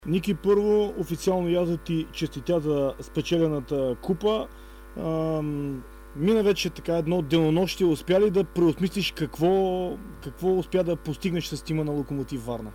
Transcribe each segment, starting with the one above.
Ники, първо официално яза ти честитя за спечелената купа. Мина вече така едно денонощие. Успя ли да преосмислиш какво успя да постигнеш с тима на Локомотив Варна?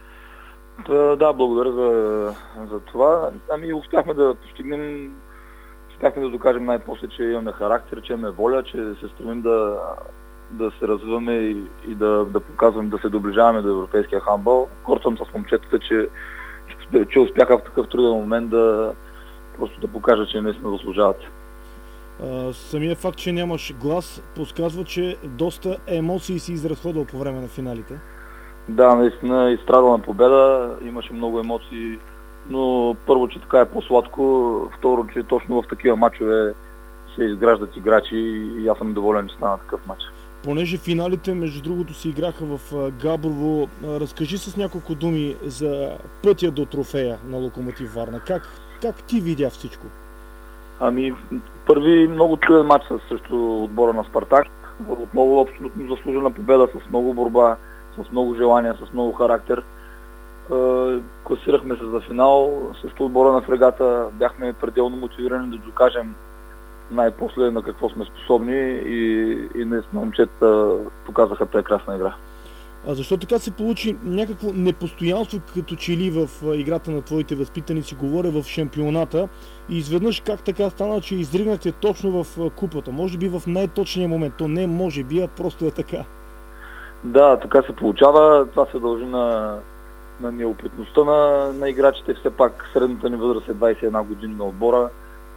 Да, благодаря за това. Успяхме да постигнем, успяхме да докажем най-после, че имаме характер, че имаме воля, че се стремим да се развиваме и да показваме, да се доближаваме до европейския хандбал. Горд с момчетата, че успяха в такъв труден момент да покажат, че наистина заслужават. Самия факт, че нямаш глас, подсказва, че доста емоции си изразходвал по време на финалите. Да, наистина изстрадана победа, имаше много емоции, но първо, че така е по-сладко, второ, че точно в такива мачове се изграждат играчи и аз съм доволен, че стана такъв мач. Понеже финалите, между другото, се играха в Габрово, разкажи с няколко думи за пътя до трофея на Локомотив Варна. Как ти видя всичко? Първи много труден мач срещу отбора на Спартак. Отново абсолютно заслужена победа, с много борба, с много желание, с много характер. Класирахме се за финал срещу отбора на Фрегата. Бяхме пределно мотивирани да докажем най-после на какво сме способни и наистина момчета показаха прекрасна игра. А защо така се получи някакво непостоянство като че ли в играта на твоите възпитаници, говоря в шампионата, и изведнъж как така стана, че издригнахте точно в купата? Може би в най-точния момент. То не може би, а просто е така. Да, така се получава. Това се дължи на неопитността на играчите. Все пак средната ни възраст е 21 години на отбора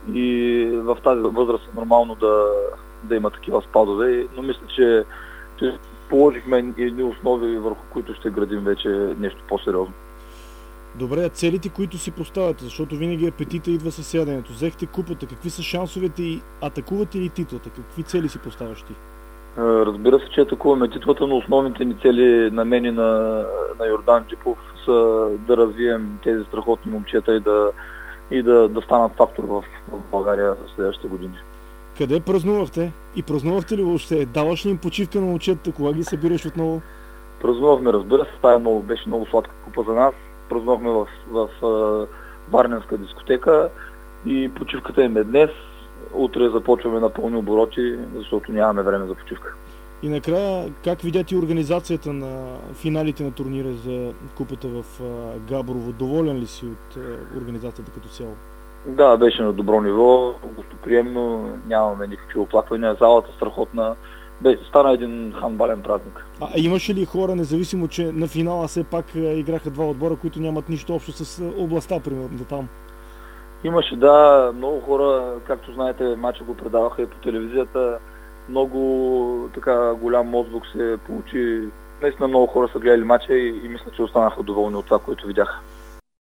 и в тази възраст е нормално да има такива спадове. Но мисля, че положихме едни основи, върху които ще градим вече нещо по-сериозно. Добре, целите, които си поставяте, защото винаги апетита идва със яденето. Взехте купата, какви са шансовете и атакувате ли титлата? Какви цели си поставяш ти? Разбира се, че атакуваме титлата, но основните ни цели на мен и на Йордан Джипов са да развием тези страхотни момчета и да станат фактор в България в следващите години. Къде празнувахте? И празнувахте ли въобще? Даваш ли им почивка на момчетата? Кога ги събираш отново? Празнувахме, разбира се. Това беше много сладка купа за нас. Празнувахме в Варненска дискотека и почивката им е днес. Утре започваме на пълни обороти, защото нямаме време за почивка. И накрая, как видя ти организацията на финалите на турнира за купата в Габрово? Доволен ли си от организацията като цяло? Да, беше на добро ниво, гостоприемно, нямаме никакви оплаквания, залата страхотна. Стана един хандбален празник. А имаше ли хора, независимо, че на финала все пак играха два отбора, които нямат нищо общо с областта, примерно, там? Имаше, да, много хора, както знаете, мача го предаваха и по телевизията. Много така голям отзвук се получи. Наистина много хора са гледали мача и мисля, че останаха доволни от това, което видяха.